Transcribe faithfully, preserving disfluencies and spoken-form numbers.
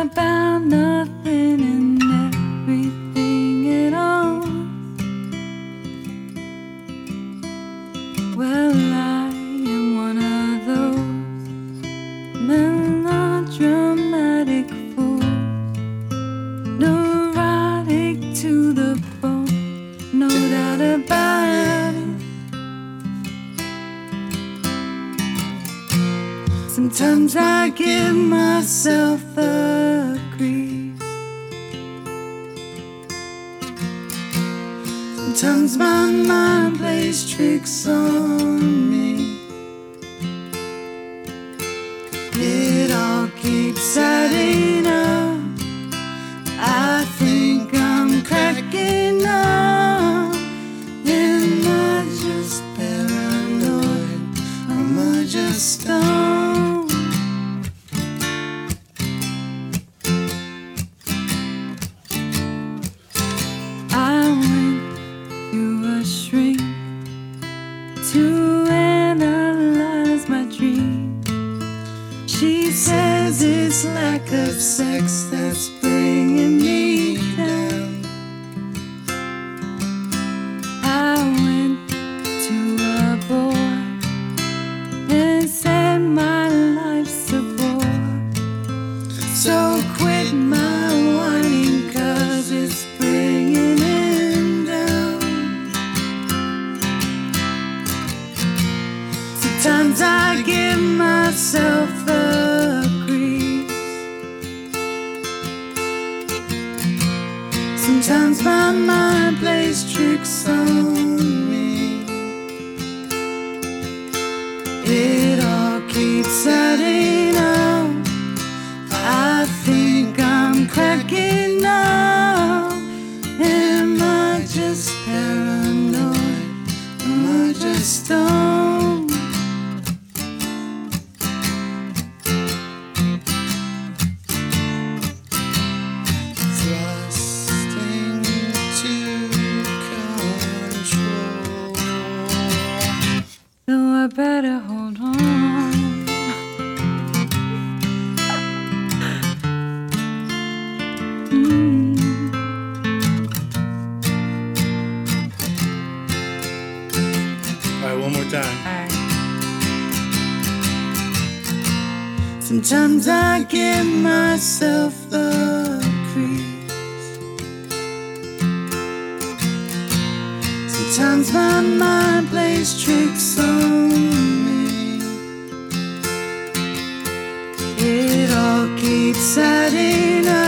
about nothing and everything at all. Well, I am one of those melodramatic fools, neurotic to the bone, no doubt about it. Sometimes I give myself the grief. Sometimes my mind plays tricks on me. It all keeps adding up. I think I'm cracking up. Am I just paranoid? Am I just stoned? To analyze my dream. She says it's lack of sex that's bringing me down. I went to a boy and said my life's a bore, so quit my whining 'cause it's bringing him down. Sometimes I give myself the grief. Sometimes my mind plays tricks on me. It all keeps adding up. I think I'm cracking up. Am I just paranoid? Am I just stoned? So I better hold on. Mm. All right, one more time. All right. Sometimes I give myself the creeps. Sometimes my mind plays tricks on me. It all keeps adding up.